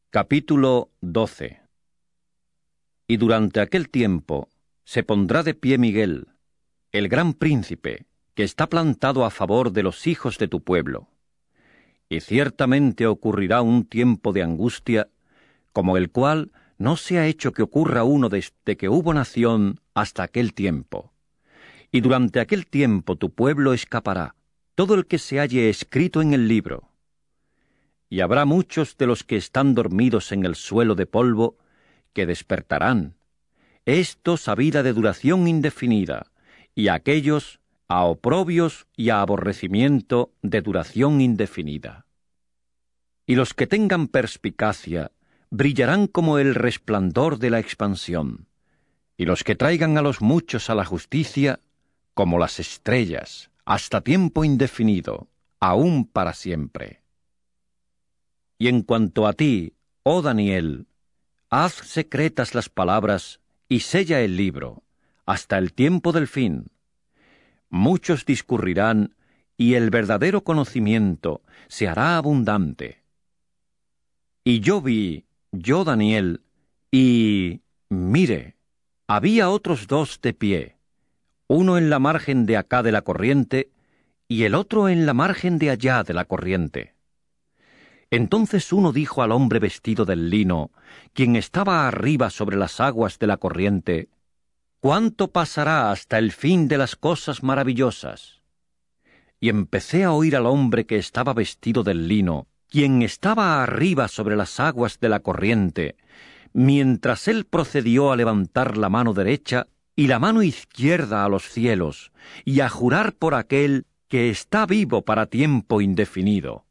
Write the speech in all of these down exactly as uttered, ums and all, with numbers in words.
Capítulo doce. Y durante aquel tiempo se pondrá de pie Miguel, el gran príncipe, que está plantado a favor de los hijos de tu pueblo. Y ciertamente ocurrirá un tiempo de angustia, como el cual no se ha hecho que ocurra uno desde que hubo nación hasta aquel tiempo. Y durante aquel tiempo tu pueblo escapará, todo el que se halle escrito en el libro. Y habrá muchos de los que están dormidos en el suelo de polvo, que despertarán, estos a vida de duración indefinida, y aquellos a oprobios y a aborrecimiento de duración indefinida. Y los que tengan perspicacia brillarán como el resplandor de la expansión, y los que traigan a los muchos a la justicia, como las estrellas, hasta tiempo indefinido, aún para siempre. Y en cuanto a ti, oh Daniel, haz secretas las palabras y sella el libro, hasta el tiempo del fin. Muchos discurrirán, y el verdadero conocimiento se hará abundante. Y yo vi, yo Daniel, y, mire, había otros dos de pie, uno en la margen de acá de la corriente, y el otro en la margen de allá de la corriente. Entonces uno dijo al hombre vestido del lino, quien estaba arriba sobre las aguas de la corriente, ¿cuánto pasará hasta el fin de las cosas maravillosas? Y empecé a oír al hombre que estaba vestido del lino, quien estaba arriba sobre las aguas de la corriente, mientras él procedió a levantar la mano derecha y la mano izquierda a los cielos, y a jurar por aquel que está vivo para tiempo indefinido.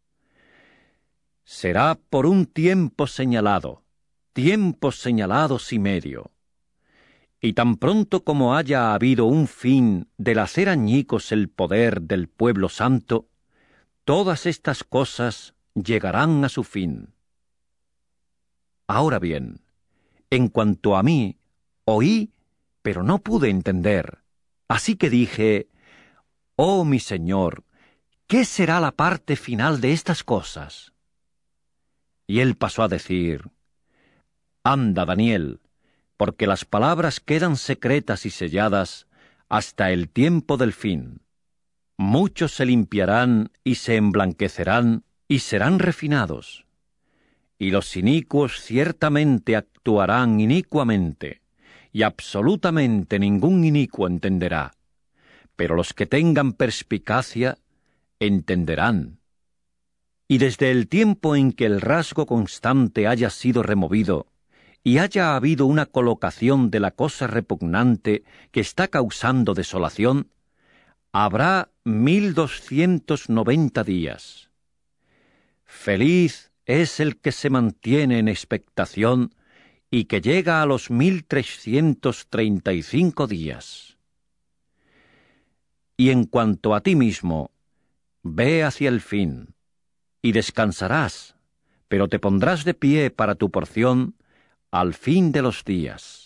Será por un tiempo señalado, tiempos señalados y medio. Y tan pronto como haya habido un fin del hacer añicos el poder del pueblo santo, todas estas cosas llegarán a su fin. Ahora bien, en cuanto a mí, oí, pero no pude entender. Así que dije, oh mi Señor, ¿qué será la parte final de estas cosas? Y él pasó a decir, anda, Daniel, porque las palabras quedan secretas y selladas hasta el tiempo del fin. Muchos se limpiarán y se emblanquecerán y serán refinados. Y los inicuos ciertamente actuarán inicuamente, y absolutamente ningún inicuo entenderá. Pero los que tengan perspicacia entenderán. Y desde el tiempo en que el rasgo constante haya sido removido, y haya habido una colocación de la cosa repugnante que está causando desolación, habrá mil doscientos noventa días. Feliz es el que se mantiene en expectación y que llega a los mil trescientos treinta y cinco días. Y en cuanto a ti mismo, ve hacia el fin, y descansarás, pero te pondrás de pie para tu porción al fin de los días.